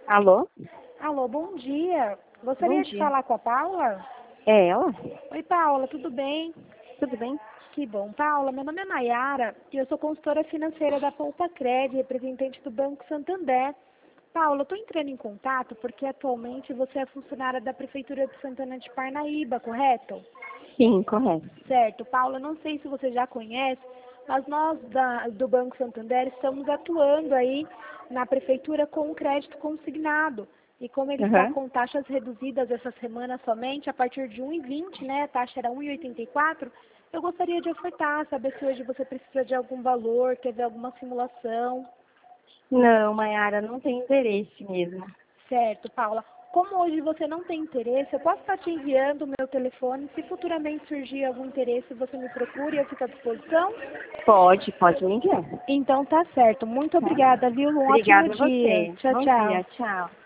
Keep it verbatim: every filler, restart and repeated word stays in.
Alô? Alô, bom dia. Bom Gostaria de dia. falar com a Paula? É ela? Oi, Paula, tudo bem? Tudo bem? Que bom. Paula, meu nome é Nayara e eu sou consultora financeira da Poupa Cred, representante do Banco Santander. Paula, eu estou entrando em contato porque atualmente você é funcionária da Prefeitura de Santana de Parnaíba, correto? Sim, correto. Certo. Paula, não sei se você já conhece, mas nós da- do Banco Santander estamos atuando aí na Prefeitura com o crédito consignado. E como ele está Aham. com taxas reduzidas essa semana somente, a partir de um e vinte, né, a taxa era um e oitenta e quatro, eu gostaria de ofertar, saber se hoje você precisa de algum valor, teve alguma simulação. Não, Mayara, não tem interesse mesmo. Certo, Paula. Como hoje você não tem interesse, eu posso estar te enviando o meu telefone. Se futuramente surgir algum interesse, você me procure, eu fico à disposição. Pode, pode me enviar. Então tá certo. Muito Tá? obrigada, viu? Um ótimo Obrigada a dia. você. Tchau, Bom tchau. dia, tchau.